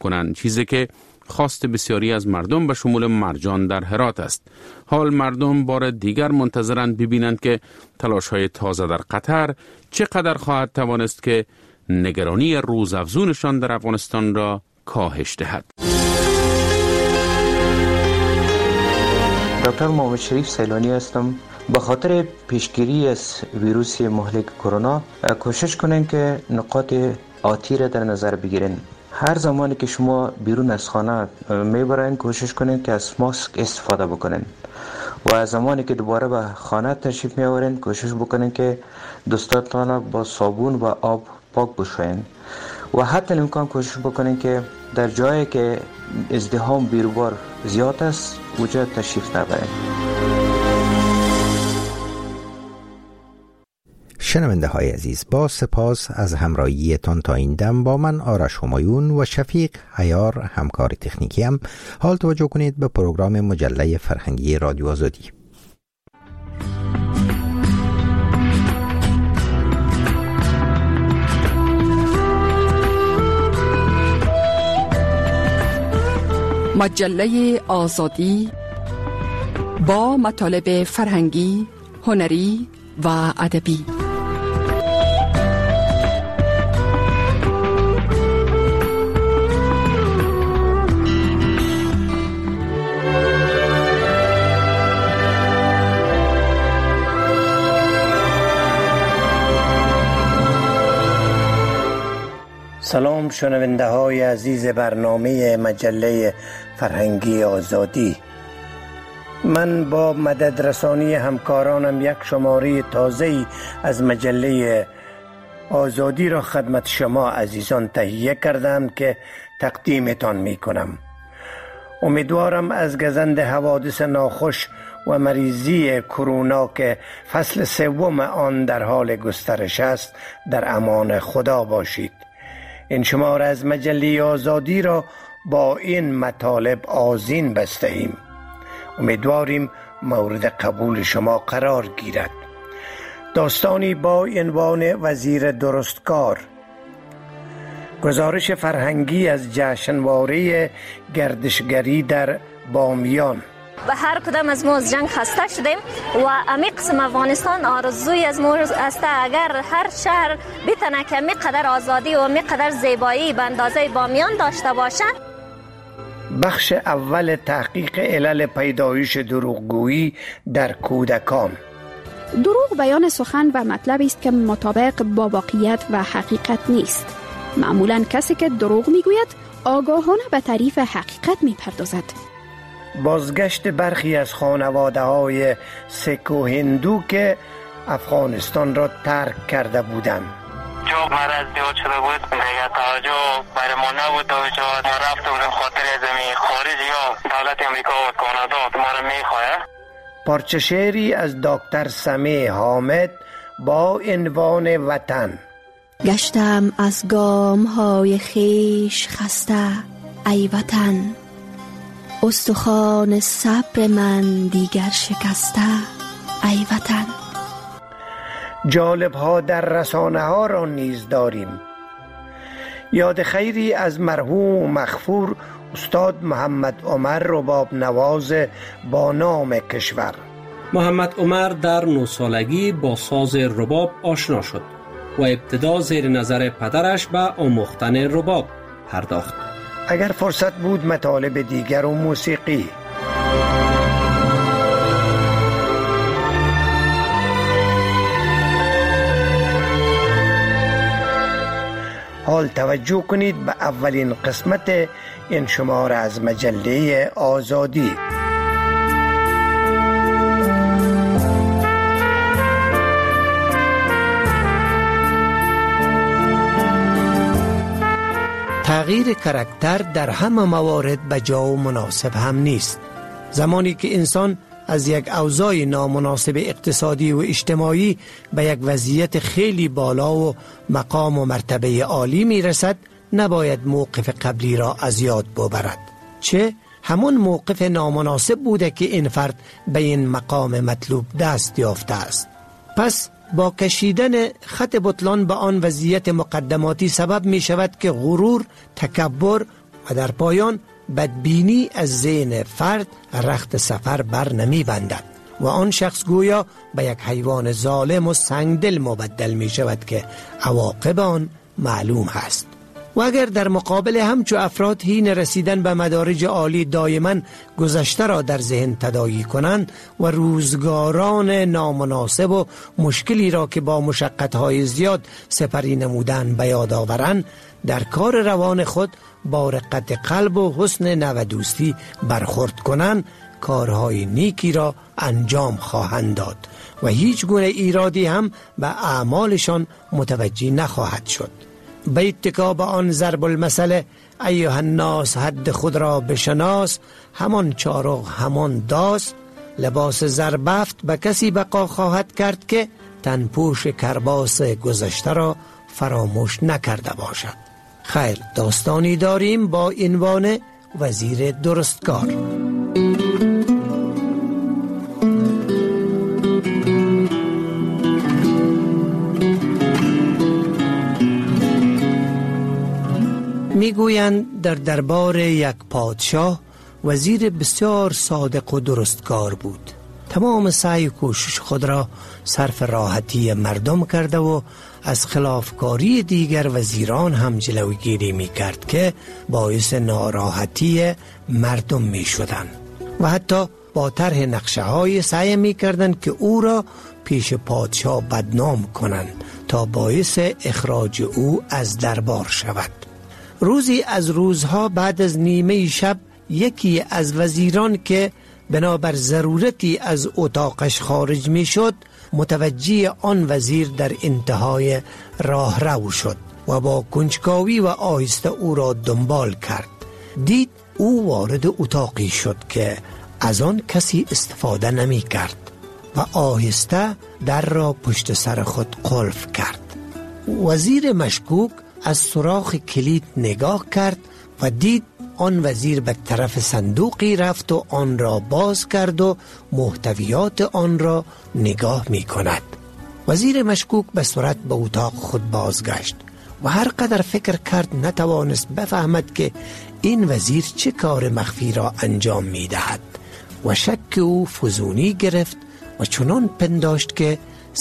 کنند، چیزی که خواست بسیاری از مردم به شمول مرجان در هرات است. حال مردم بار دیگر منتظرند ببینند که تلاش‌های تازه در قطر چقدر خواهد توانست که نگرانی روزافزونشان در افغانستان را کاهش دهد. دکتر محمد شریف سیلانی هستم. به خاطر پیشگیری از ویروس مهلک کرونا کوشش کنین که نقاط آتی را در نظر بگیرین. هر زمانی که شما بیرون از خانه میبرین کوشش کنین که از ماسک استفاده بکنین و زمانی که دوباره به خانه تشریف میآورین کوشش بکنین که دستاتان با صابون و آب پاک بشوین و حتی امکان کوشش بکنین که در جایی که ازدحام بیروبار زیاد است اونجا تشریف نبرین. شنونده های عزیز، با سپاس از همراهیتان تا این دم با من آرش همایون و شفیق عیار همکار تکنیکی هم. حال توجه کنید به پروگرام مجله فرهنگی رادیو آزادی. مجله آزادی با مطالب فرهنگی، هنری و ادبی. سلام شنونده های عزیز برنامه مجله فرهنگی آزادی. من با مدد رسانی همکارانم یک شماره تازه‌ای از مجله آزادی را خدمت شما عزیزان تهیه کردم که تقدیمتان می کنم. امیدوارم از گزند حوادث ناخوش و مریضی کرونا که فصل سوم آن در حال گسترش است در امان خدا باشید. این شماره از مجله آزادی را با این مطالب آذین بسته ایم. امیدواریم مورد قبول شما قرار گیرد. داستانی با عنوان وزیر درستکار. گزارش فرهنگی از جشنواره گردشگری در بامیان. و هر کدام از ما از جنگ خسته شدیم و امی قسم افغانستان آرزوی از ما است اگر هر شهر بتونه که می قدر آزادی و می قدر زیبایی به اندازه بامیان داشته باشد. بخش اول تحقیق علل پیدایش دروغگویی در کودکان. دروغ بیان سخن و مطلبی است که مطابق با واقعیت و حقیقت نیست. معمولاً کسی که دروغ میگوید آگاهانه به تعریف حقیقت میپردازد. بازگشت برخی از خانواده های سیک و هندو که افغانستان را ترک کرده بودند. جو مرض زیاد شده بود، دیگه توجه برای ما نبود و ما رفته بودیم خاطر زمین خارج یا دولت امریکا و کانادا ما را میخواه. پارچه شعری از دکتر سمیع حامد با عنوان وطن. گشتم از گام های خیش خسته ای وطن، استخوان صبر من دیگر شکسته ای وطن. جالب ها در رسانه ها را نیز داریم. یاد خیری از مرحوم مغفور استاد محمد عمر رباب نواز با نام کشور. محمد عمر در 9 سالگی با ساز رباب آشنا شد و ابتدا زیر نظر پدرش به آموختن رباب پرداخت. اگر فرصت بود مطالب دیگر و موسیقی. حال توجه کنید به اولین قسمت این شماره از مجله آزادی. تغییر کاراکتر در همه موارد به جا و مناسب هم نیست. زمانی که انسان از یک اوضاع نامناسب اقتصادی و اجتماعی به یک وضعیت خیلی بالا و مقام و مرتبه عالی می رسد، نباید موقف قبلی را از یاد ببرد. چه همون موقف نامناسب بوده که این فرد به این مقام مطلوب دست یافته است. پس با کشیدن خط بطلان به آن وضعیت مقدماتی سبب می شود که غرور، تکبر، و در پایان بدبینی از ذهن فرد رخت سفر بر نمی بندد و آن شخص گویا به یک حیوان ظالم و سنگدل مبدل می شود که عواقب آن معلوم هست. و اگر در مقابل همچو افراد حین رسیدن به مدارج عالی دائما گذشته را در ذهن تداعی کنند و روزگاران نامناسب و مشکلی را که با مشقت‌های زیاد سپری نمودن به یاد آورند، در کار روان خود با رقت قلب و حسن نودوستی برخورد کنند، کارهای نیکی را انجام خواهند داد و هیچ گونه ایرادی هم به اعمالشان متوجه نخواهد شد. به اتکا به آن ضرب المثل ایها الناس حد خود را بشناس، همان چارق همان داس، لباس زربفت به کسی بقا خواهد کرد که تنپوش کرباس گذشته را فراموش نکرده باشد. خیر، داستانی داریم با عنوان وزیر درستکار. میگویند در دربار یک پادشاه وزیر بسیار صادق و درستکار بود. تمام سعی و کوشش خود را صرف راحتی مردم کرده و از خلافکاری دیگر وزیران هم جلوگیری می کرد که باعث ناراحتی مردم می شدند و حتی با طرح نقشه های سعی می کردند که او را پیش پادشاه بدنام کنند تا باعث اخراج او از دربار شود. روزی از روزها بعد از نیمه شب یکی از وزیران که بنابر ضرورتی از اتاقش خارج می شد متوجه آن وزیر در انتهای راه رو شد و با کنجکاوی و آهسته او را دنبال کرد. دید او وارد اتاقی شد که از آن کسی استفاده نمی کرد و آهسته در را پشت سر خود قلف کرد. وزیر مشکوک از سوراخ کلید نگاه کرد و دید آن وزیر به طرف صندوقی رفت و آن را باز کرد و محتویات آن را نگاه می کند. وزیر مشکوک به سرعت به اتاق خود بازگشت و هر قدر فکر کرد نتوانست بفهمد که این وزیر چه کار مخفی را انجام می دهد و شک او فزونی گرفت و چنان پنداشت که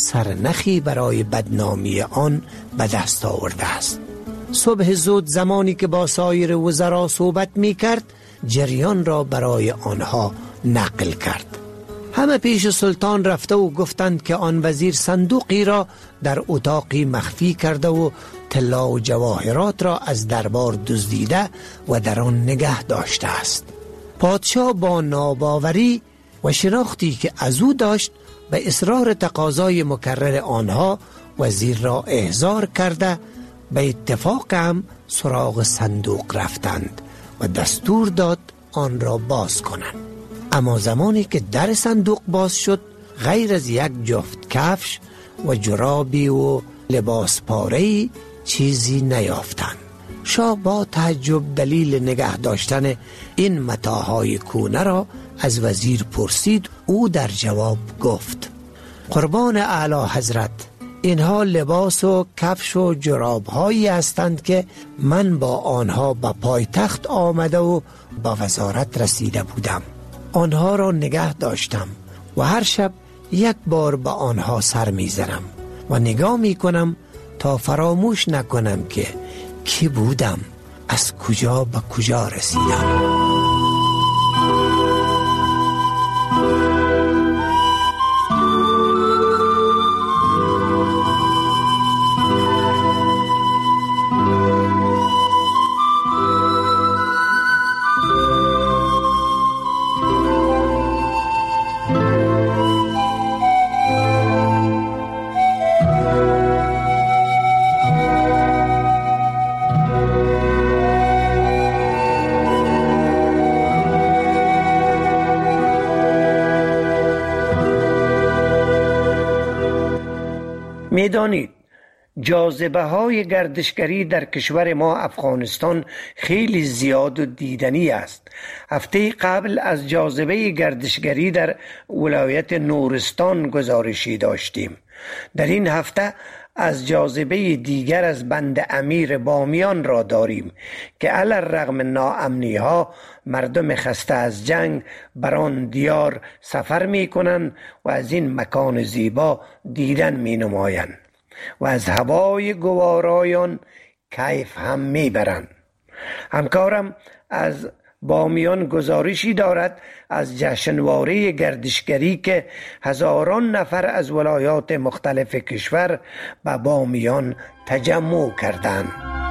سرنخی برای بدنامی آن به دست آورده است. صبح زود زمانی که با سایر وزرا صحبت می کرد جریان را برای آنها نقل کرد. همه پیش سلطان رفته و گفتند که آن وزیر صندوقی را در اتاقی مخفی کرده و طلا و جواهرات را از دربار دزدیده و در آن نگه داشته است. پادشاه با ناباوری و شناختی که از او داشت به اصرار تقاضای مکرر آنها وزیر را احضار کرده به اتفاق هم سراغ صندوق رفتند و دستور داد آن را باز کنند. اما زمانی که در صندوق باز شد غیر از یک جفت کفش و جرابی و لباس پاره‌ای چیزی نیافتند. شاه با تعجب دلیل نگه داشتن این متاعهای کهنه را از وزیر پرسید. او در جواب گفت: قربان اعلی حضرت، اینها لباس و کفش و جراب هایی هستند که من با آنها به پایتخت آمده و با وزارت رسیده بودم. آنها را نگه داشتم و هر شب یک بار به آنها سر میزنم و نگاه میکنم تا فراموش نکنم که کی بودم، از کجا به کجا رسیدم. میدانید جاذبه های گردشگری در کشور ما افغانستان خیلی زیاد و دیدنی است. هفته قبل از جاذبه گردشگری در ولایت نورستان گزارشی داشتیم. در این هفته از جاذبه دیگر از بند امیر بامیان را داریم که علی الرغم ناامنی ها مردم خسته از جنگ بر آن دیار سفر می کنند و از این مکان زیبا دیدن می نمایند و از هوای گوارایان کیف هم می برند. همکارم از بامیان گزارشی دارد از جشنواره گردشگری که هزاران نفر از ولایات مختلف کشور به بامیان تجمع کردند.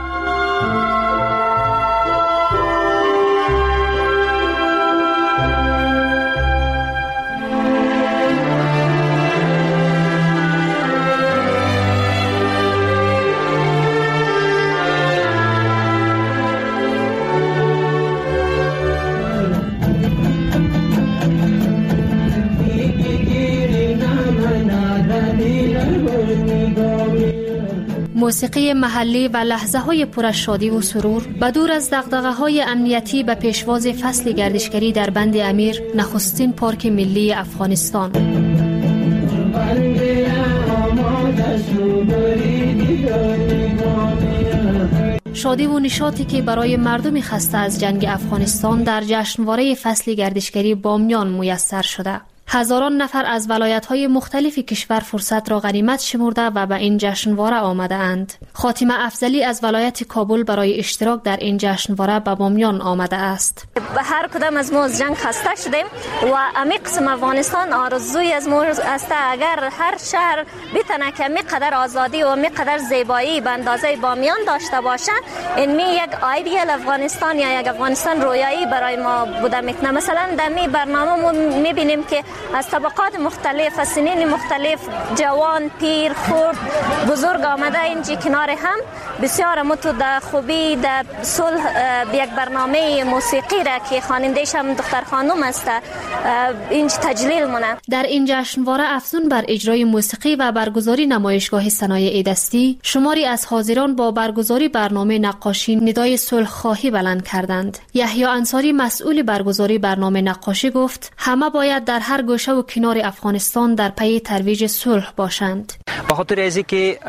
موسیقی محلی و لحظه های پر از شادی و سرور به دور از دغدغه های امنیتی به پیشواز فصل گردشگری در بند امیر، نخستین پارک ملی افغانستان. شادی و نشاطی که برای مردم خسته از جنگ افغانستان در جشنواره فصل گردشگری بامیان میسر شده. هزاران نفر از ولایت‌های مختلف کشور فرصت را غنیمت شمرده و به این جشنواره آمده اند. خاتمه افضلی از ولایت کابل برای اشتراک در این جشنواره به بامیان آمده است. هر کدام از ما از جنگ خسته شدیم و امی قسم افغانستان آرزوی از ما است اگر هر شهر بتونه که می قدر آزادی و می قدر زیبایی به اندازه بامیان داشته باشه، این یک ایدئال افغانستان یا یک افغانستان رویایی برای ما بوده میتونه. مثلا در می برنامه ما میبینیم که از طبقات مختلف، از سنین مختلف، جوان، پیر، خرد، بزرگ آمده اینجا کنار هم. بسیار متو در خوبی در صلح یک برنامه موسیقی را که خواننده‌اش هم دختر خانم است اینجا تجلیل مونه. در این جشنواره افزون بر اجرای موسیقی و برگزاری نمایشگاه صنایع دستی، شماری از حاضران با برگزاری برنامه نقاشی ندای صلح خواهی بلند کردند. یحیی انصاری مسئول برگزاری برنامه نقاشی گفت همه باید در هر گوشه و کنار افغانستان در پی ترویج صلح باشند. به خاطر ازی که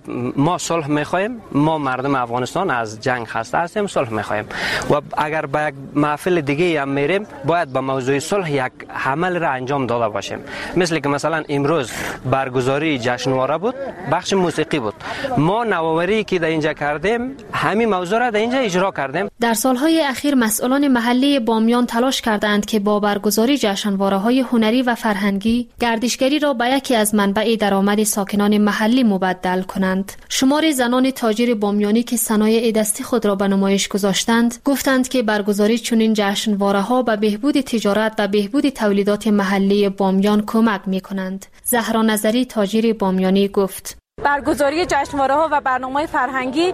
ما صلح می‌خوایم، ما مردم افغانستان از جنگ خسته هستیم، صلح می‌خوایم و اگر به یک محفل دیگه هم میریم باید به موضوع صلح یک عمل را انجام داده باشیم. مثل که مثلا امروز برگزاری جشنواره بود، بخش موسیقی بود، ما نوآوری که در اینجا کردیم همین موضوع را در اینجا اجرا کردیم. در سالهای اخیر مسئولان محلی بامیان تلاش کردند که با برگزاری جشنواره‌های هنری و فرهنگی گردشگری را به یکی از منبع درآمد ساکنان محلی مبدل کنند. شمار زنان تاجر بامیانی که صنایع دستی خود را به نمایش گذاشتند گفتند که برگزاری چنین جشنواره‌ها به بهبود تجارت و بهبود تولیدات محلی بامیان کمک می‌کنند. زهرا نظری تاجر بامیانی گفت برگزاری جشنواره‌ها و برنامه‌های فرهنگی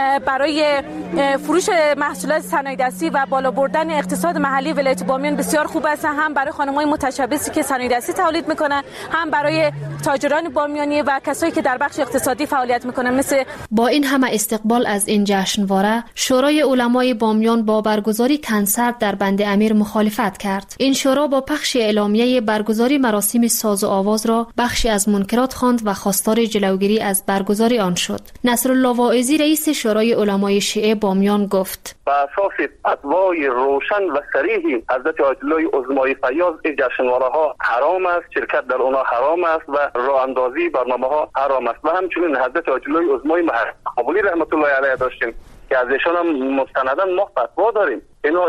برای فروش محصولات صنایع دستی و بالا بردن اقتصاد محلی ولایت بامیان بسیار خوب است، هم برای خانم‌های متشبثی که صنایع دستی تولید می‌کنند، هم برای تاجران بامیانی و کسایی که در بخش اقتصادی فعالیت می‌کنند. مثل با این همه استقبال از این جشنواره، شورای علمای بامیان با برگزاری کنسرت در بند امیر مخالفت کرد. این شورا با پخش اعلامیه برگزاری مراسم ساز و آواز را بخشی از منکرات خواند و خواستار جلوگیری از برگزاری آن شد. نصرالله واعظی رئیس شورای علمای شیعه بامیان گفت با اساس فتوای روشن و صریح حضرت آیت الله عظمای فیاض این جشنواره‌ها حرام است، شرکت در آنها حرام است و راه اندازی برنامه‌ها حرام است. و همچنین حضرت آیت الله عظمای قبولی رحمت الله علیه داشتیم که از ایشان هم مستنداً ما فتوا داریم. اینا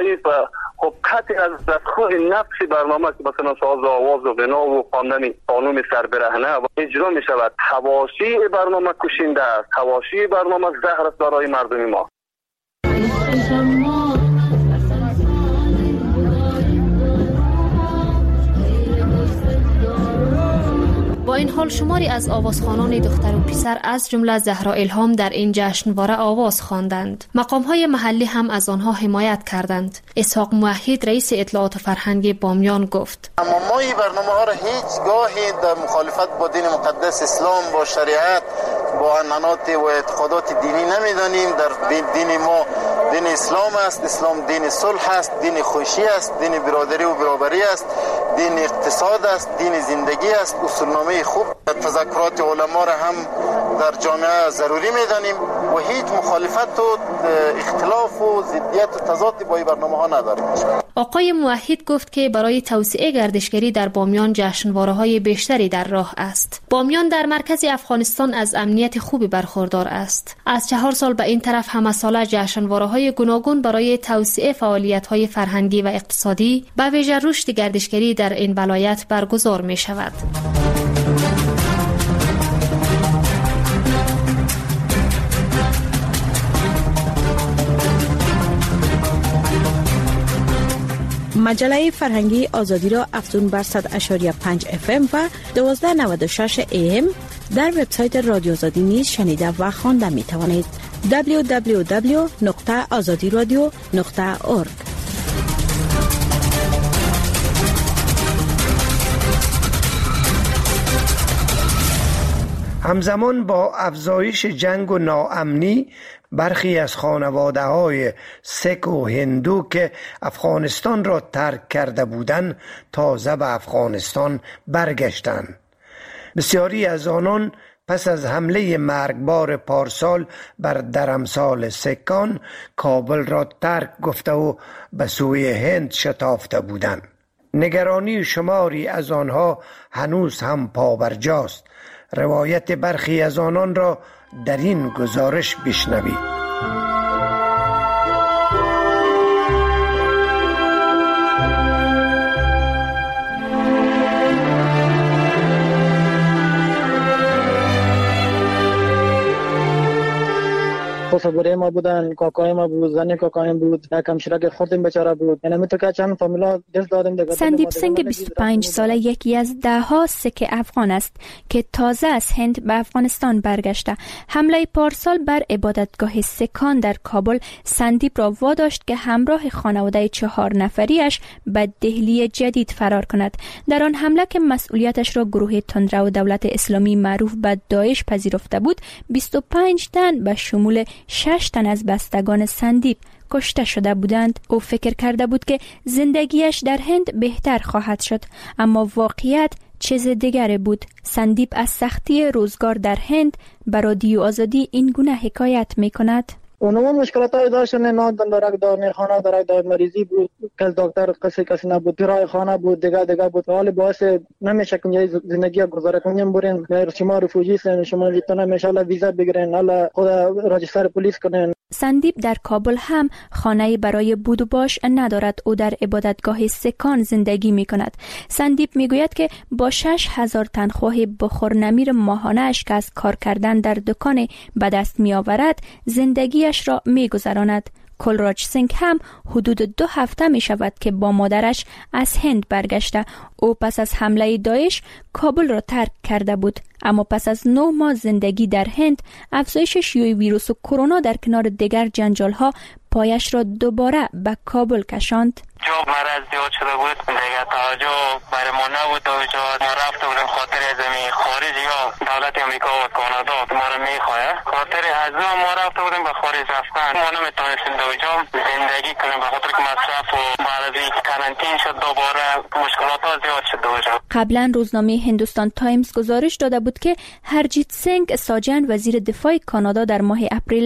خب قطعی از دستخواه نفس برنامه که مثلا ساز و آواز و غنا و خواندن قانون سربرهنه و اجرا می شود، حواشی برنامه کشنده است، حواشی برنامه زهر است برای مردم ما. با این حال شماری از آوازخوانان دختر و پسر از جمله زهرا الهام در این جشنواره آواز خواندند. مقام‌های محلی هم از آنها حمایت کردند. اسحاق موحد رئیس اطلاعات و فرهنگ بامیان گفت ما این برنامه‌ها را هیچ گاهی در مخالفت با دین مقدس اسلام، با شریعت، با عنعنات و اعتقادات دینی نمی‌دانیم. در دین ما دین اسلام است، اسلام دین صلح است، دین خوشی است، دین برادری و برابری است، دین اقتصاد است، دین زندگی است. اصولنامه خوب تذکرات علما را هم در جامعه ضروری میدانیم و هیچ مخالفت و اختلاف و ضدیت و تضاد با این برنامه‌ها نداریم. آقای موحد گفت که برای توسعه گردشگری در بامیان جشنواره‌های بیشتری در راه است. بامیان در مرکز افغانستان از امنیت خوبی برخوردار است. از 4 سال به این طرف همه ساله جشنواره‌های گوناگون برای توسعه فعالیت‌های فرهنگی و اقتصادی به ویژه رشد گردشگری در این ولایت برگزار می‌شود. مجله فرهنگی آزادی را افزون بر 100.5 FM و 1296 AM در وبسایت رادیو آزادی نیز شنیده و خوانده می توانید. www.azadiradio.org. همزمان با افزایش جنگ و ناامنی برخی از خانواده‌های سیک و هندو که افغانستان را ترک کرده بودند تازه به افغانستان برگشتند. بسیاری از آنان پس از حمله مرگبار پارسال بر درمسال سکان کابل را ترک گفته و به سوی هند شتافته بودند. نگرانی شماری از آنها هنوز هم پابرجاست. روایت برخی از آنان را در این گزارش بشنوید. خسابوری ما بودن، کاکای ما بود، زن کاکایم بود، یک همشیره خوردیم بیچاره بود. یعنی تو که چند فامیلا دست دادیم دیگه. سندیپ سنگ 25 ساله یکی از دهها سیک افغان است که تازه از هند به افغانستان برگشته. حمله پارسال بر عبادتگاه سکان در کابل سندیپ را واداشت که همراه خانواده 4 نفریش به دهلی جدید فرار کند. در آن حمله که مسئولیتش را گروه تندرو دولت اسلامی معروف به داعش پذیرفته بود، 25 تن به شمول 6 تن از بستگان سندیپ کشته شده بودند. او فکر کرده بود که زندگیش در هند بهتر خواهد شد، اما واقعیت چیز دیگری بود. سندیپ از سختی روزگار در هند به رادیو آزادی این گونه حکایت می کند. اونم مشکلات های داشتن، نه دارک دار خانه دارک مریضی بود، کس دکتر کسی نبود، کرای خانه بود، دیگه بود. حال باعث نمیشه که زندگی گذاره کنیم. برین شما رفوجی سن، شما میتونه ان ویزا بگیرین، حالا خود راجستر پلیس کنین. سندیپ در کابل هم خانه‌ای برای بود و باش ندارد. او در عبادتگاه سکان زندگی می کند. سندیپ می گوید که با 6,000 تنخواه بخورنمیر ماهانه‌اش که از کار کردن در دکان به دست می آورد زندگیش را می گذراند. کلراج سینگ هم حدود 2 هفته می شود که با مادرش از هند برگشته. او پس از حمله داعش کابل را ترک کرده بود، اما پس از 9 ماه زندگی در هند افزایش شیوع ویروس کرونا در کنار دیگر جنجال‌ها پایش را دوباره به کابل کشاند. جو مرض زیاد شده بود، دیگه توجه برای ما نبود. ما رفته بودیم خاطر از خارج یا دولت امریکا و کانادا ما رو میخواه، خاطر از ما رفته بودیم به خارج رفتن. ما نمیتونستیم دوجا زندگی کنیم به خاطر که مصرف و مرضی کارانتین شد. دوباره مشکلات ها زیاد شد دوجا. قبلا روزنامه هندوستان تایمز گزارش داده بود که هرجیت سینگ ساجن وزیر دفاع کانادا در ماه اپریل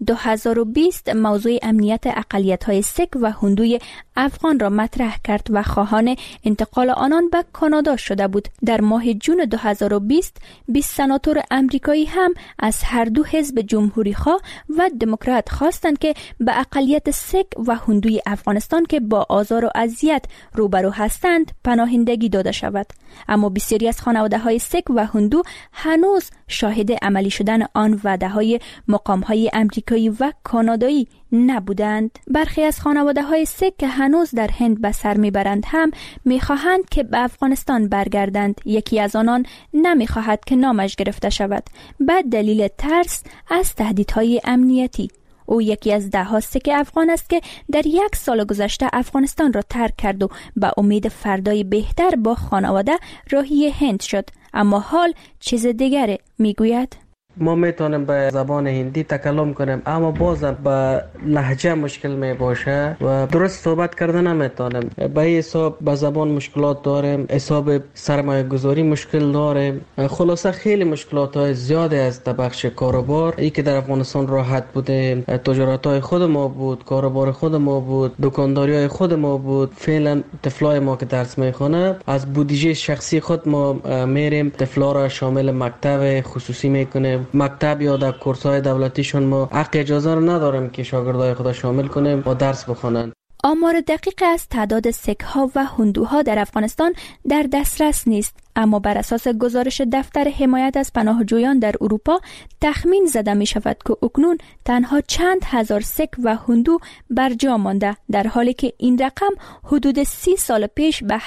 2020 موضوع امنیت اقلیت‌های سیک و هندوی افغان را مطرح کرد و خواهان انتقال آنان به کانادا شده بود. در ماه جون 2020 20 سناتور امریکایی هم از هر دو حزب جمهوری خواه و دموکرات خواستند که به اقلیت سیک و هندوی افغانستان که با آزار و اذیت روبرو هستند پناهندگی داده شود. اما بسیاری از خانواده‌های سیک و هندو هنوز شاهد عملی شدن آن وعده‌های مقام‌های امریکایی و کانادایی نبودند. برخی از خانواده‌های سیک که هنوز در هند به سر میبرند هم میخواهند که به افغانستان برگردند. یکی از آنان نمیخواهد که نامش گرفته شود به دلیل ترس از تهدیدهای امنیتی. او یکی از 10 سیک افغان است که در 1 سال گذشته افغانستان را ترک کرد و به امید فردای بهتر با خانواده راهی هند شد. اما حال چیز دیگری میگوید. ما میتونیم به زبان هندی تکلم کنیم اما بازم به لهجه مشکل می باشه و درست صحبت کردن نمیتونیم. به حساب به زبان مشکلات داریم، حساب سرمایه گذاری مشکل داریم. خلاصه خیلی مشکلات های زیاده از بخش کاروبار. ای که در افغانستان راحت بودیم، تجارت های خود ما بود، کاروبار خود ما بود، دکانداری های خود ما بود. فعلا طفلای ما که درس میخونه از بودجه شخصی خود ما میریم طفلا را شامل مکتب خصوصی میکنیم. مکتب یا در کورس های دولتیشون ما حق اجازه رو نداریم که شاگردای خود شامل کنیم و درس بخونن. آمار دقیق از تعداد سک‌ها و هندوها در افغانستان در دسترس نیست، اما بر اساس گزارش دفتر حمایت از پناهجویان در اروپا تخمین زده می شود که اکنون تنها چند هزار سک و هندو بر جا مانده، در حالی که این رقم حدود 30 سال پیش به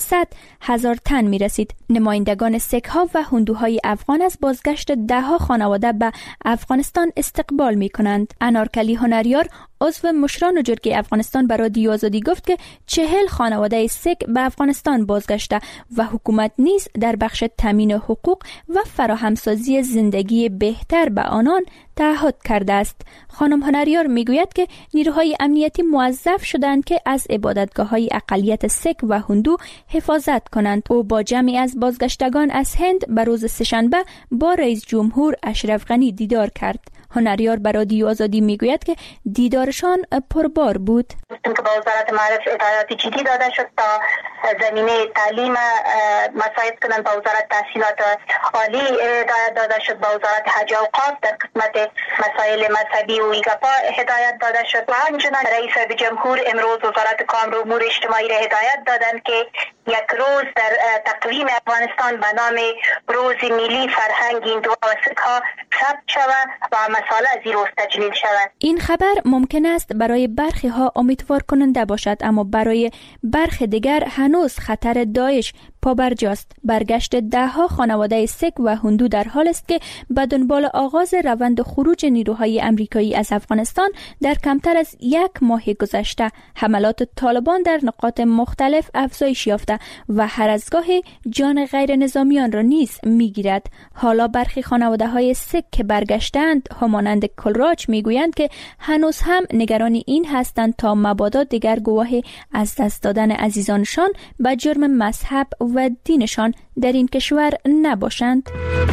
700,000 تن می رسید. نمایندگان سک‌ها و هندوهای افغان از بازگشت ده‌ها خانواده به افغانستان استقبال می کنند. انارکلی هنریار عضو مشران جرگه افغانستان برای رادیو آزادی گفت که 40 خانواده سک به افغانستان بازگشته و حکومت نیز در بخش تامین حقوق و فراهمسازی زندگی بهتر به آنان تعهد کرده است. خانم هنریار میگوید که نیروهای امنیتی موظف شدند که از عبادتگاه‌های اقلیت سک و هندو حفاظت کنند. او با جمعی از بازگشتگان از هند به روز سه‌شنبه با رئیس جمهور اشرف غنی دیدار کرد. هنریار به رادیو آزادی میگوید که دیدارشان پربار بود. که با وزارت معارف اطلاعات جدی داده شد تا زمینه تعلیم مساعد کنند، با وزارت تحصیلات عالی هدایت داده شد، با وزارت حج و اوقاف در قسمت مسائل مذهبی و ایگپا هدایت داده شد و همچنین رئیس جمهور امروز وزارت کار و امور اجتماعی را هدایت دادند که یک روز در تقویم افغانستان به نام روز ملی فرهنگ هندو و سک‌ها ثبت شود و مسائل از این روز تجلیل شود. این خبر ممکن است برای برخی ها امیدوار کننده باشد، اما برای برخی دیگر هنوز خطر داعش پابرجاست. برگشت ده‌ها خانواده سک و هندو در حال است که به دنبال آغاز روند خروج نیروهای امریکایی از افغانستان در کمتر از 1 ماه گذشته حملات طالبان در نقاط مختلف افزایش یافته و هر از گاهی جان غیر نظامیان را نیز میگیرد. حالا برخی خانواده‌های سک که برگشتند همانند کلراج میگویند که هنوز هم نگران این هستند تا مبادا دیگر گواه از دست دادن عزیزانشان به جرم مذهب و دینشان در این کشور نباشند.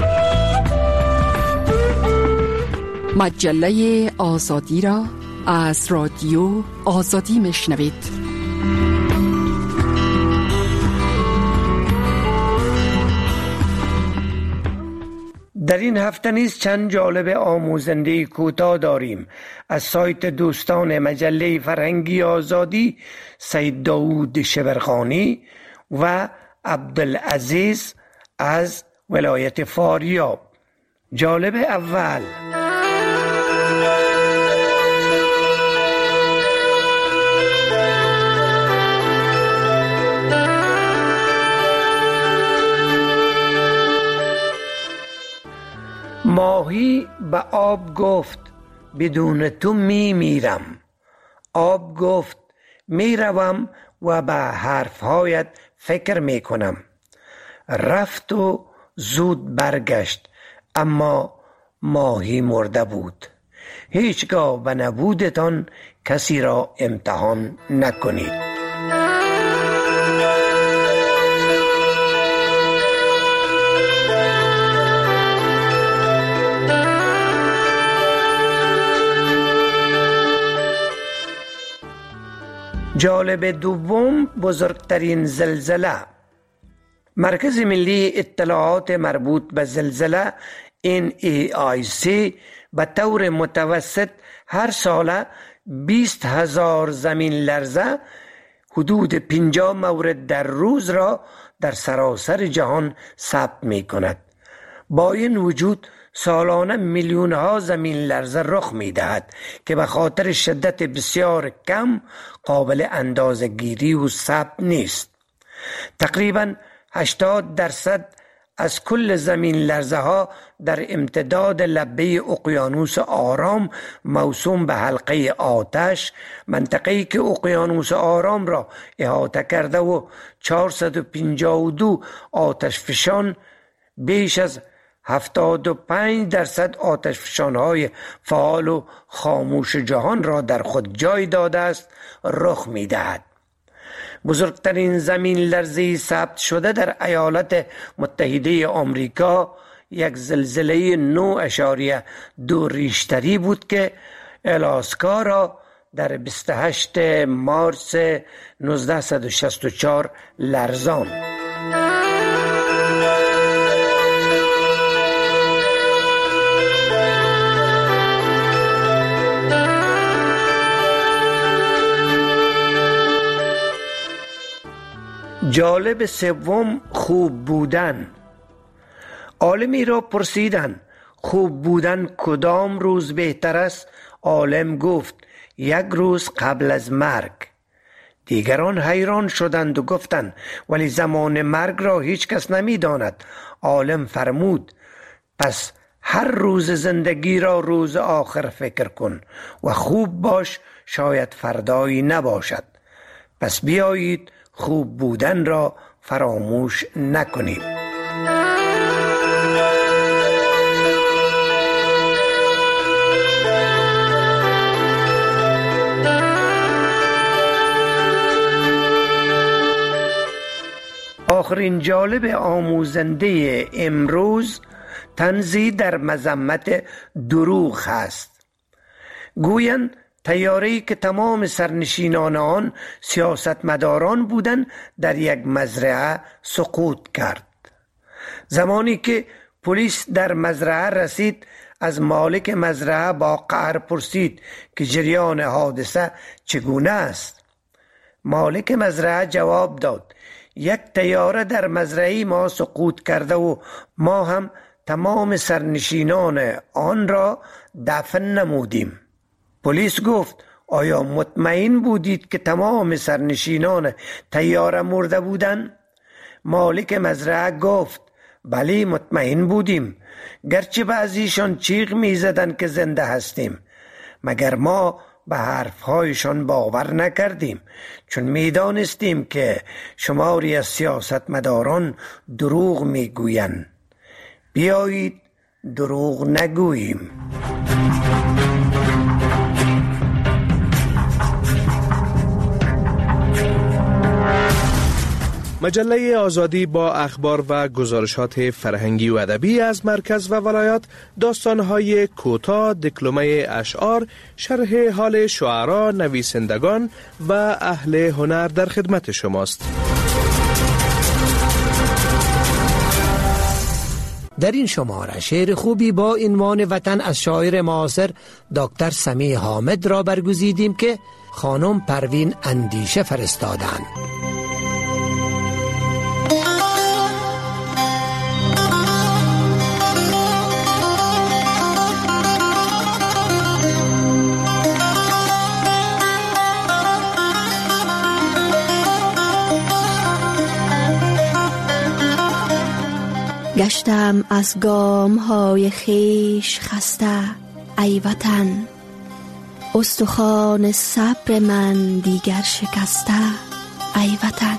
مجله آزادی را از رادیو آزادی میشنوید. در این هفته نیز چند جالب آموزنده کوتاه داریم. از سایت دوستان مجله فرهنگی آزادی سید داود شبرخانی و عبدالعزیز از ولایت فاریاب. جالب اول: ماهی به آب گفت بدون تو میرم. آب گفت میروم و به حرفهایت فکر میکنم. رفت و زود برگشت، اما ماهی مرده بود. هیچگاه به نبودتان کسی را امتحان نکنید. جالب دوم: بزرگترین زلزله. مرکز ملی اطلاعات مربوط به زلزله NEIC به طور متوسط هر ساله 20,000 زمین لرزه حدود 50 مورد در روز را در سراسر جهان ثبت می کند. با این وجود سالانه میلیون ها زمین لرزه رخ می دهد که به خاطر شدت بسیار کم قابل اندازه گیری و ثبت نیست. تقریباً 80% از کل زمین لرزه ها در امتداد لبه اقیانوس آرام موسوم به حلقه آتش، منطقه‌ای که اقیانوس آرام را احاطه کرده و 452 آتش فشان بیش از 75% آتشفشان‌های فعال و خاموش جهان را در خود جای داده است رخ می‌دهد. بزرگترین زمین لرزه ثبت شده در ایالات متحده آمریکا یک زلزله 9.2 ریشتری بود که آلاسکا را در 28 مارس 1964 لرزاند. جالب سوم، خوب بودن. عالمی را پرسیدند خوب بودن کدام روز بهتر است؟ عالم گفت یک روز قبل از مرگ. دیگران حیران شدند و گفتند ولی زمان مرگ را هیچ کس نمی داند. عالم فرمود پس هر روز زندگی را روز آخر فکر کن و خوب باش، شاید فردایی نباشد. پس بیایید خوب بودن را فراموش نکنیم. آخرین جالب آموزنده امروز طنزی در مذمت دروغ هست. گویند طیاره‌ای که تمام سرنشینان آن سیاستمداران بودند در یک مزرعه سقوط کرد. زمانی که پلیس در مزرعه رسید از مالک مزرعه با قهر پرسید که جریان حادثه چگونه است. مالک مزرعه جواب داد یک طیاره در مزرعه ما سقوط کرده و ما هم تمام سرنشینان آن را دفن نمودیم. پلیس گفت آیا مطمئن بودید که تمام سرنشینان طیاره مرده بودند؟ مالک مزرعه گفت بله مطمئن بودیم، گرچه بعضیشان چیغ می زدند که زنده هستیم، مگر ما به حرفهایشان باور نکردیم، چون می دانستیم که شماری از سیاستمداران دروغ می گویند. بیایید دروغ نگوییم. مجله آزادی با اخبار و گزارشات فرهنگی و ادبی از مرکز و ولایات، داستان‌های کوتاه، دکلمه اشعار، شرح حال شعرا، نویسندگان و اهل هنر در خدمت شماست. در این شماره شعر خوبی با عنوان وطن از شاعر معاصر دکتر سمیع حامد را برگزیدیم که خانم پروین اندیشه فرستادند. گشتم از گام های خیش خسته ای وطن، استخوان صبر من دیگر شکسته ای وطن.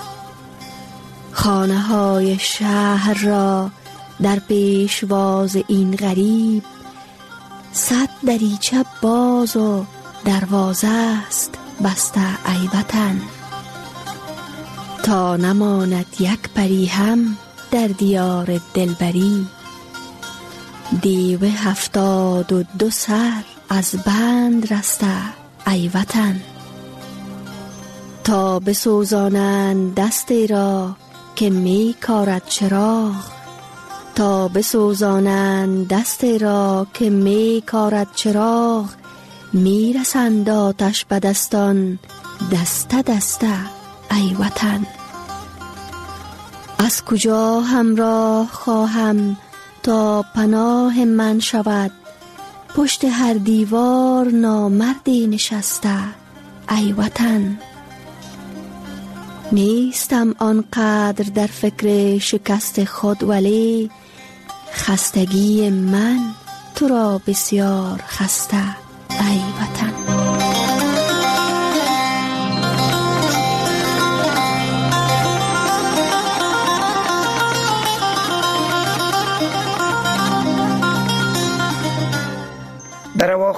خانه های شهر را در پیشواز این غریب، 100 دریچه باز و دروازه است بسته ای وطن. تا نماند یک پری هم در دیار دلبری، دیو 72 سر از بند رسته ای وطن. تا بسوزانند دستی را که می کارد چراغ، تا بسوزانند دستی را که می کارد چراغ، می رسند آتش به دستان دسته دسته ای وطن. از کجا همراه خواهم تا پناه من شود، پشت هر دیوار نامردی نشسته ای وطن. نیستم آنقدر در فکر شکست خود، ولی خستگی من تو را بسیار خسته ای وطن.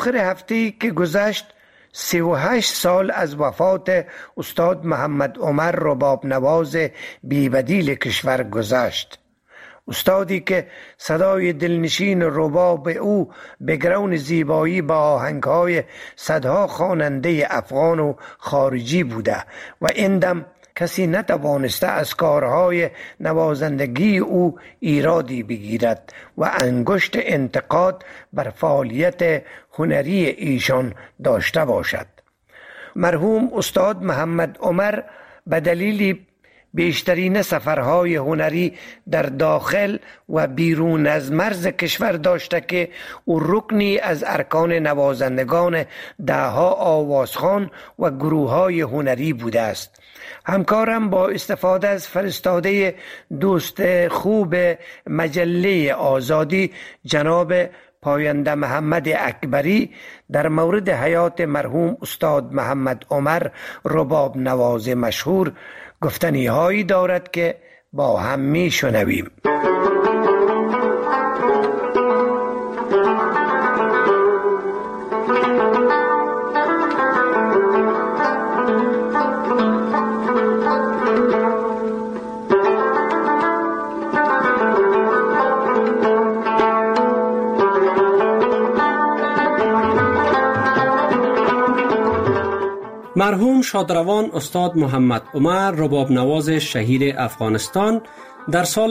آخر هفته که گذشت 38 سال از وفات استاد محمد عمر رباب نواز بی‌بدیل کشور گذشت. استادی که صدای دلنشین رباب او به گرون زیبایی با آهنگهای صدها خواننده افغان و خارجی بوده و این دم کسی نتوانسته از کارهای نوازندگی او ایرادی بگیرد و انگشت انتقاد بر فعالیت هنری ایشان داشته باشد. مرحوم استاد محمد عمر به دلیل بیشترین سفرهای هنری در داخل و بیرون از مرز کشور داشته که او رکنی از ارکان نوازندگان دهها آوازخوان و گروههای هنری بوده است. همکارم با استفاده از فرستاده دوست خوب مجله آزادی جناب پاینده محمد اکبری در مورد حیات مرحوم استاد محمد عمر رباب نواز مشهور گفتنی هایی دارد که با هم می شنویم. مرحوم شادروان استاد محمد عمر رباب نواز شهیر افغانستان در سال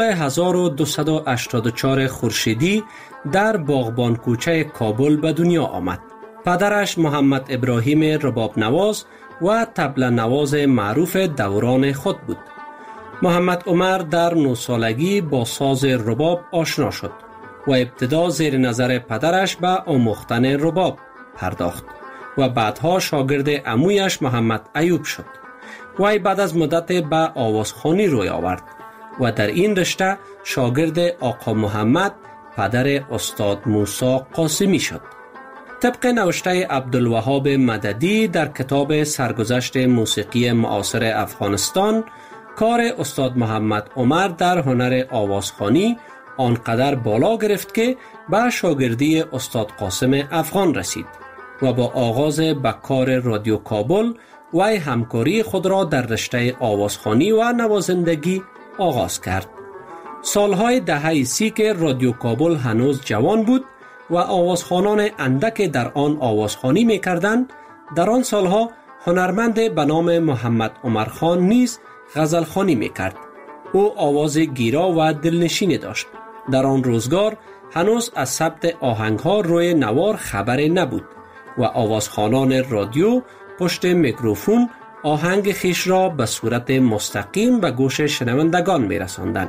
1284 خورشیدی در باغبان کوچه کابل به دنیا آمد. پدرش محمد ابراهیم رباب نواز و طبل نواز معروف دوران خود بود. محمد عمر در 9 سالگی با ساز رباب آشنا شد و ابتدا زیر نظر پدرش به آموختن رباب پرداخت و بعدها شاگرد عمویش محمد ایوب شد. وی بعد از مدت به آوازخوانی روی آورد و در این رشته شاگرد آقا محمد پدر استاد موسی قاسمی شد. طبق نوشته عبدالوهاب مددی در کتاب سرگذشت موسیقی معاصر افغانستان، کار استاد محمد عمر در هنر آوازخوانی آنقدر بالا گرفت که به شاگردی استاد قاسم افغان رسید و با آغاز به کار رادیو کابل وی همکاری خود را در رشته آوازخوانی و نوازندگی آغاز کرد. سالهای دهه 30 که رادیو کابل هنوز جوان بود و آوازخوانان اندک در آن آوازخوانی می‌کردند، در آن سالها هنرمند به نام محمد عمر خان نیز غزلخوانی می‌کرد. او آواز گیرا و دلنشینی داشت. در آن روزگار هنوز از ثبت آهنگ‌ها روی نوار خبری نبود و آوازخوانان رادیو پشت میکروفون آهنگ خیش را به صورت مستقیم به گوش شنوندگان می‌رساندند.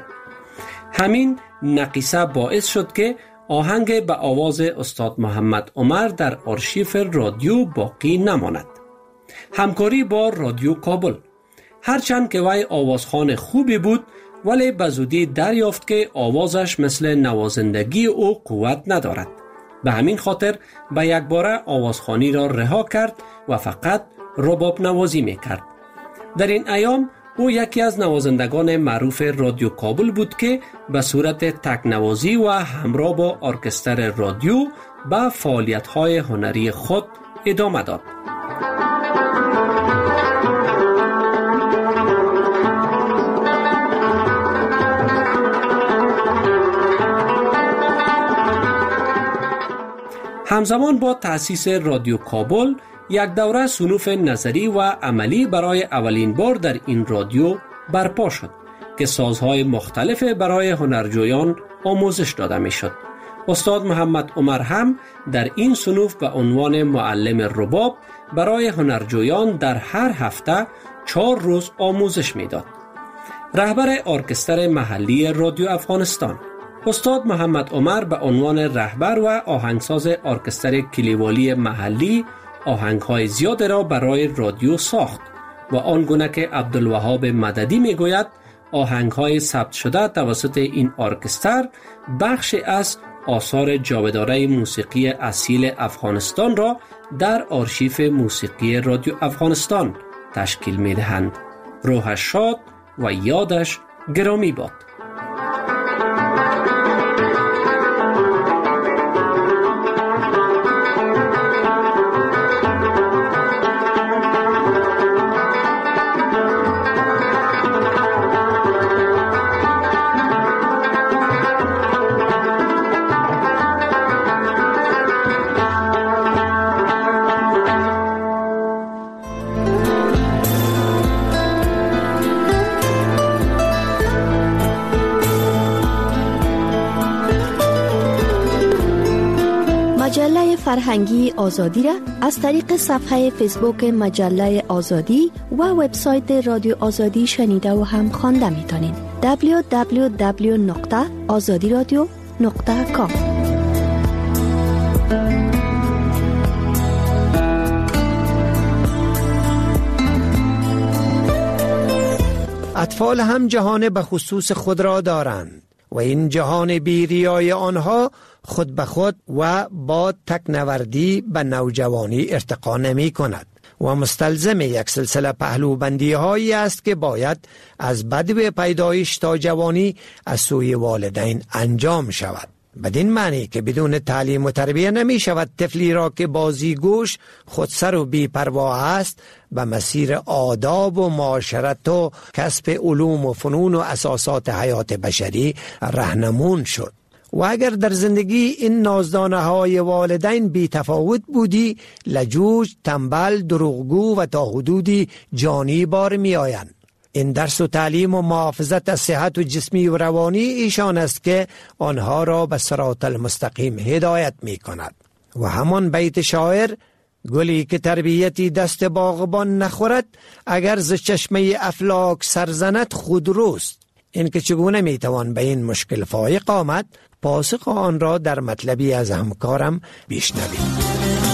همین نقیصه باعث شد که آهنگ به آواز استاد محمد عمر در آرشیف رادیو باقی نماند. همکاری با رادیو کابل. هرچند که وی آوازخوان خوبی بود، ولی به زودی دریافت که آوازش مثل نوازندگی او قوت ندارد. به همین خاطر به یک باره آوازخوانی را رها کرد و فقط رباب نوازی میکرد. در این ایام او یکی از نوازندگان معروف رادیو کابل بود که به صورت تک نوازی و همراه با ارکستر رادیو به فعالیت‌های هنری خود ادامه داد. همزمان با تأسیس رادیو کابل یک دوره صنوف نظری و عملی برای اولین بار در این رادیو برپا شد که سازهای مختلف برای هنرجویان آموزش داده می شد. استاد محمد عمر هم در این صنوف به عنوان معلم رباب برای هنرجویان در هر هفته 4 روز آموزش می داد. رهبر ارکستر محلی رادیو افغانستان استاد محمد عمر به عنوان رهبر و آهنگساز ارکستر کلیوالی محلی آهنگ‌های زیاد را برای رادیو ساخت و آنگونه که عبدالوهاب مددی میگوید آهنگ‌های ثبت شده توسط این ارکستر بخشی از آثار جاودانه موسیقی اصیل افغانستان را در آرشیف موسیقی رادیو افغانستان تشکیل می‌دهند. روحش شاد و یادش گرامی باد. مجله فرهنگی آزادی را از طریق صفحه فیسبوک مجله آزادی و وبسایت رادیو آزادی شنیده و هم خوانده میتونید. www.azadiradio.com. اطفال هم جهان به خصوص خود را دارند و این جهان بیریای آنها خود به خود و با تکنوردی به نوجوانی ارتقا نمی کند و مستلزم یک سلسله پهلوبندی هایی است که باید از بدو پیدایش تا جوانی از سوی والدین انجام شود. بدین معنی که بدون تعلیم و تربیه نمی شود طفلی را که بازیگوش، خودسر و بی پروا است به مسیر آداب و معاشرت و کسب علوم و فنون و اساسات حیات بشری راهنمون شد. و اگر در زندگی این نازدانه های والدین بی تفاوت بودی، لجوج، تنبل، دروغگو و تا حدودی جانی بار می آیند. این درس و تعلیم و محافظت از صحت و جسمی و روانی ایشان است که آنها را به صراط المستقیم هدایت می کند. و همان بیت شاعر: گلی که تربیتی دست باغبان نخورد، اگر ز چشمه افلاک سرزند خود روست. این که چگونه می توان به این مشکل فایق آمد، پاسخ آن را در مطلبی از همکارم بشنوید.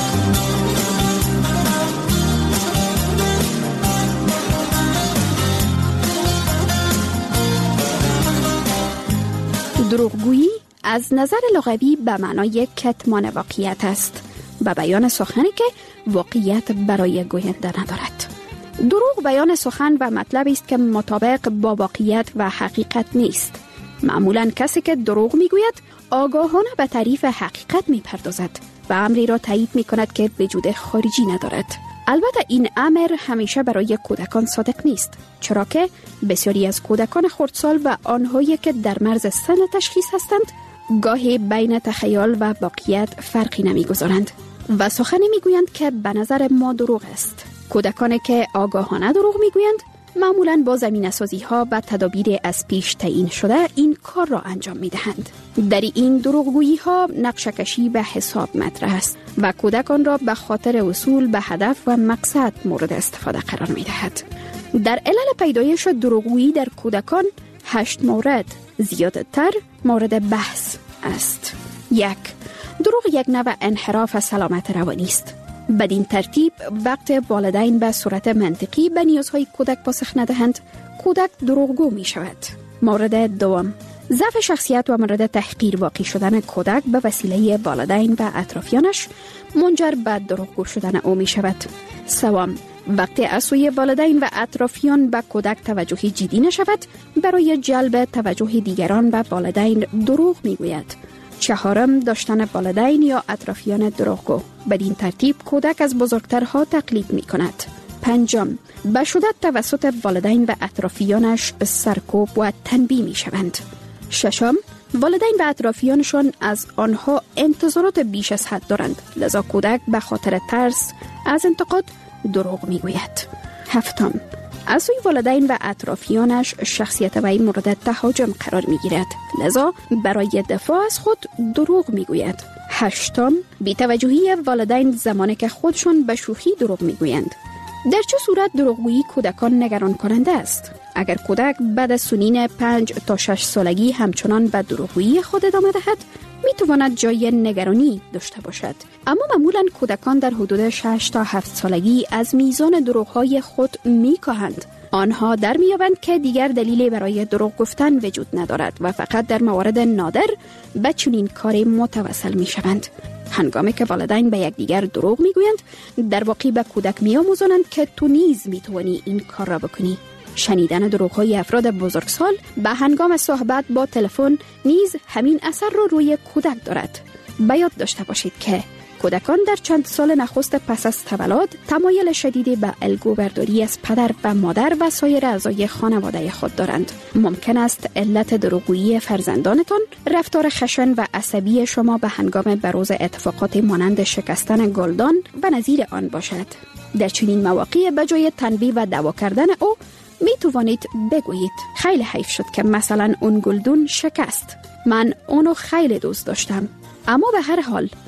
دروغگویی از نظر لغوی به معنای کتمان واقعیت است و بیان سخنی که واقعیت برای گوینده ندارد. دروغ بیان سخن و مطلب است که مطابق با واقعیت و حقیقت نیست. معمولا کسی که دروغ میگوید آگاهانه به تعریف حقیقت میپردازد و امری را تایید میکند که وجود خارجی ندارد. البته این امر همیشه برای کودکان صادق نیست، چرا که بسیاری از کودکان خردسال و آنهایی که در مرز سن تشخیص هستند گاهی بین تخیل و واقعیت فرقی نمیگذارند و سخنی میگویند که به نظر ما دروغ است. کودکانی که آگاهانه دروغ میگویند معمولاً با زمینه‌سازی ها و تدابیر از پیش تعیین شده این کار را انجام میدهند. در این دروغگویی ها نقشه کشی به حساب مطرح است و کودکان را به خاطر وصول به هدف و مقصد مورد استفاده قرار میدهد. در علل پیدایش دروغگویی در کودکان 8 مورد زیادتر مورد بحث است. 1. دروغ یک نوع انحراف سلامت روانی است. بدین ترتیب وقت والدین به صورت منطقی به نیازهای کودک پاسخ ندهند، کودک دروغگو می شود. مورد دوم، ضعف شخصیت و مورد تحقیر واقع شدن کودک به وسیله والدین و اطرافیانش منجر به دروغگو شدن او می شود. سوم، وقتی از سوی والدین و اطرافیان به کودک توجهی جدی نشود، برای جلب توجه دیگران به والدین دروغ می گوید. چهارم، داشتن والدین یا اطرافیان دروغگو. بدین ترتیب کودک از بزرگترها تقلید می کند. پنجم، به شدت توسط والدین و اطرافیانش سرکوب و تنبیه می شوند. ششم، والدین و اطرافیانشان از آنها انتظارات بیش از حد دارند، لذا کودک به خاطر ترس از انتقاد دروغ می گوید. هفتم، از سوی والدین و اطرافیانش شخصیت وی مورد تهاجم قرار می گیرد، لذا برای دفاع از خود دروغ می گوید. هشتم، بی‌توجهی والدین زمانی که خودشون به شوخی دروغ می گویند. در چه صورت دروغگویی کودکان نگران کننده است؟ اگر کودک بعد از سنین 5 تا 6 سالگی همچنان به دروغگویی خود ادامه دهد، می تواند جای نگرانی داشته باشد. اما معمولا کودکان در حدود 6 تا 7 سالگی از میزان دروغ‌های خود می‌کاهند. آنها در می‌یابند که دیگر دلیلی برای دروغ گفتن وجود ندارد و فقط در موارد نادر به چنین کاری متوسل می‌شوند. هنگامی که والدین به یکدیگر دروغ می‌گویند، در واقع به کودک می‌آموزانند که تو نیز می‌توانی این کار را بکنی. شنیدن دروغ‌های افراد بزرگسال به هنگام صحبت با تلفن نیز همین اثر را روی کودک دارد. به یاد داشته باشید که کودکان در چند سال نخست پس از تولد تمایل شدیدی به الگوبرداری از پدر و مادر و سایر اعضای خانواده خود دارند. ممکن است علت دروغگویی فرزندانتان رفتار خشن و عصبی شما به هنگام بروز اتفاقات مانند شکستن گلدان و نظیر آن باشد. در چنین مواقع به جای تنبیه و دعوا کردن او می توانید بگویید خیلی حیف شد که مثلا اون گلدون شکست. من اونو خیلی دوست داشتم. اما به هر حال تو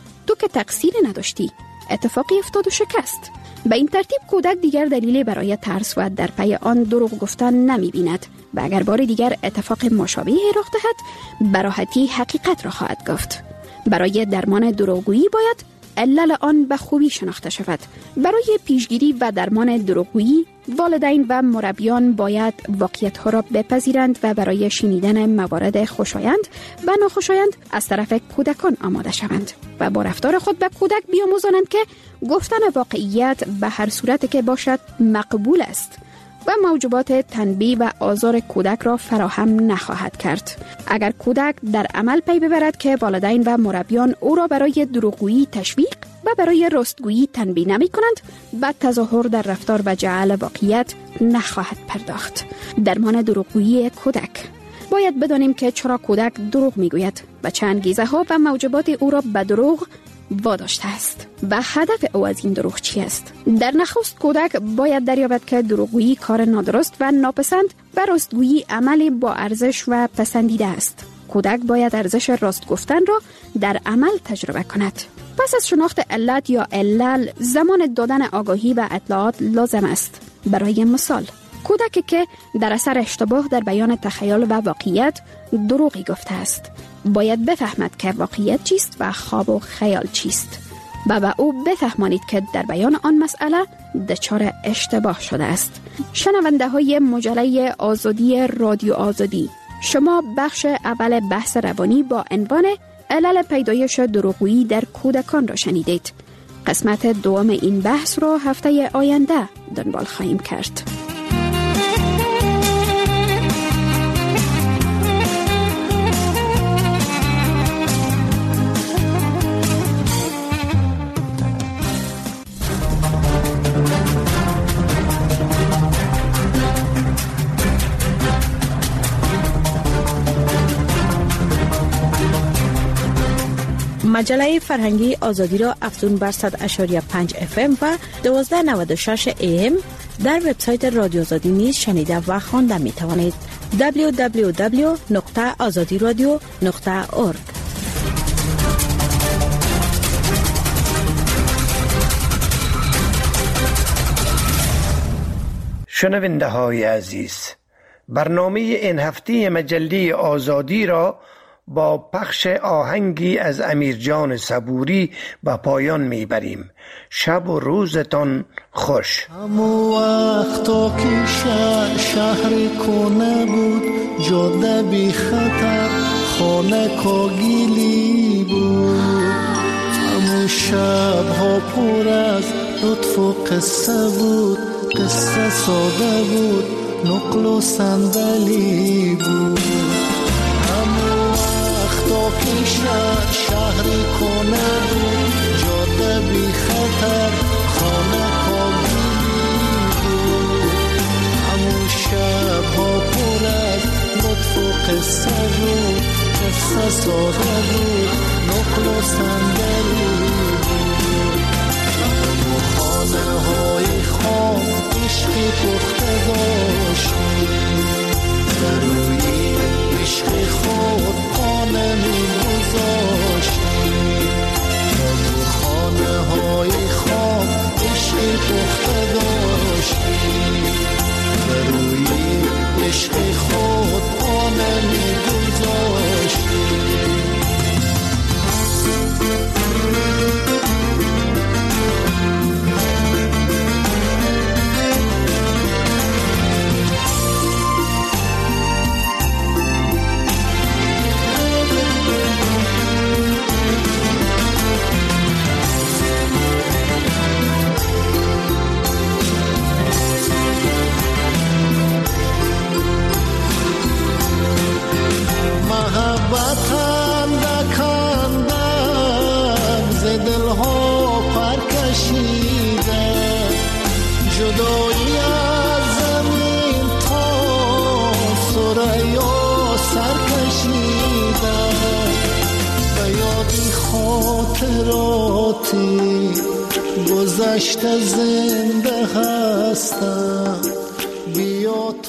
که تقصیر نداشتی. اتفاقی افتاد و شکست. به این ترتیب کودک دیگر دلیلی برای ترس و در پی آن دروغ گفتن نمی بیند و اگر بار دیگر اتفاق مشابهی رخ دهد به راحتی حقیقت را خواهد گفت. برای درمان دروغگویی باید علل آن به خوبی شناخته شود. برای پیشگیری و درمان دروغگویی والدین و مربیان باید واقعیت‌ها را بپذیرند و برای شنیدن موارد خوشایند و ناخوشایند از طرف کودکان آماده شوند و با رفتار خود به کودک بیاموزانند که گفتن واقعیت به هر صورت که باشد مقبول است و موجبات تنبیه و آزار کودک را فراهم نخواهد کرد. اگر کودک در عمل پی ببرد که والدین و مربیان او را برای دروغگویی تشویق و برای راستگویی تنبیه نمی کنند، بعد تظاهر در رفتار و جعل واقعیت نخواهد پرداخت. درمان دروغگویی کودک. باید بدانیم که چرا کودک دروغ می گوید و چه انگیزه ها و موجبات او را به دروغ واداشته است و هدف او از این دروغ چی است. در نخست کودک باید دریابد که دروغگویی کار نادرست و ناپسند و راستگویی عملی با ارزش و پسندیده است. کودک باید ارزش راست گفتن را در عمل تجربه کند. پس از شناخت علت یا علل، زمان دادن آگاهی و اطلاعات لازم است. برای مثال، کودکی که در اثر اشتباه در بیان تخیل و واقعیت دروغی گفته است، باید بفهمد که واقعیت چیست و خواب و خیال چیست و به او بفهمانید که در بیان آن مسئله دچار اشتباه شده است. شنونده های مجله آزادی رادیو آزادی، شما بخش اول بحث روانی با عنوان علل پیدایش دروغگویی در کودکان را شنیدید. قسمت دوم این بحث را هفته آینده دنبال خواهیم کرد. مجله فرهنگی آزادی را افزون بر 100.5 FM و 1296 AM در وبسایت رادیو آزادی نیز شنیده و خوانده می توانید. www.azadiradio.org. شنونده های عزیز، برنامه این هفته مجله آزادی را با پخش آهنگی از امیرجان صبوری به پایان میبریم. شب و روزتان خوش. همو وقتا که شهر کنه بود، جاده بی خطر، خانه کاگیلی بود. همو شبها پر از لطف و قصه بود، قصه ساده بود، نقل و صندلی بود. که شهری کنه بود، جاده بی خطر، خانه کاگیلی بود. همون شبها پر از لطف و قصه بود، قصه ساده بود، نقل و صندلی بود. همون خانه های خام عشقی پخته داشتیم، در روی عشق خود خانه می گذاشتیم. تو خانه های خام عشق پخته داشتیم، در روی عشق خود خانه می گذاشتیم. جدایی از زمین تا ثریا سر کشیده، به یادی خاطراتی گذشته زنده هستم. بیا